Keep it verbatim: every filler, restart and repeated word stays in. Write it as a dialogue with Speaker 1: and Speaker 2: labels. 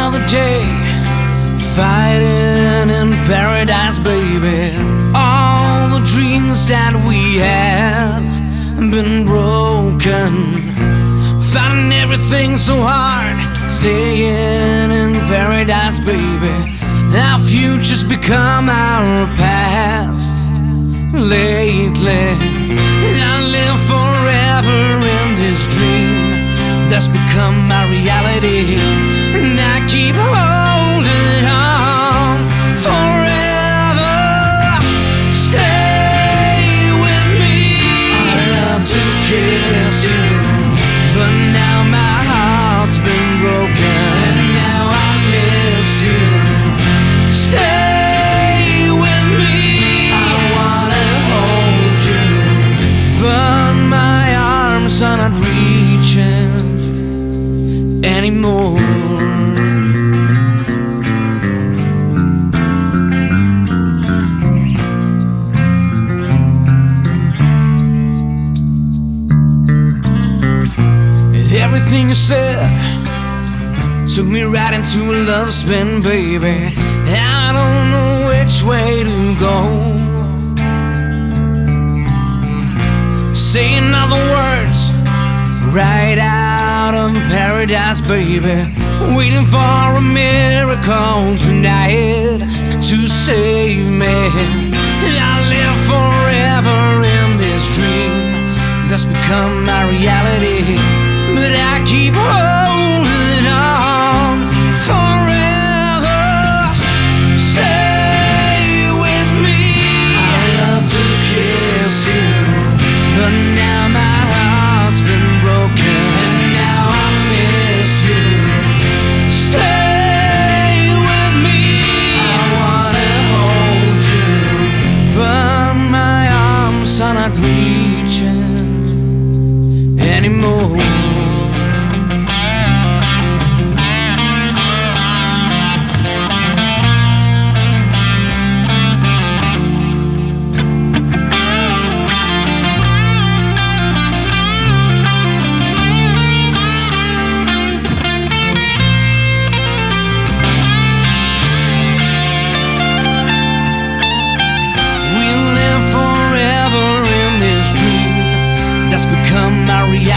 Speaker 1: another day, fighting in paradise, baby. All the dreams that we had been broken, finding everything so hard, staying in paradise, baby. Our future's become our past. Lately, I live forever in this dream that's become my reality, and I keep holding on forever. Stay with me. I love to kiss you, but now my heart's been broken, and now I miss you. Stay with me. I wanna hold you, but my arms are not reaching anymore. Everything you said took me right into a love spin, baby. I don't know which way to go. Saying other words right out of paradise, baby. Waiting for a miracle tonight to save me. I live forever in this dream that's become my reality, but I keep holding on forever. Stay with me. I love to kiss you, but now my heart's been broken, and now I miss you. Stay with me. I wanna hold you, but my arms are not reaching anymore. Become my reality.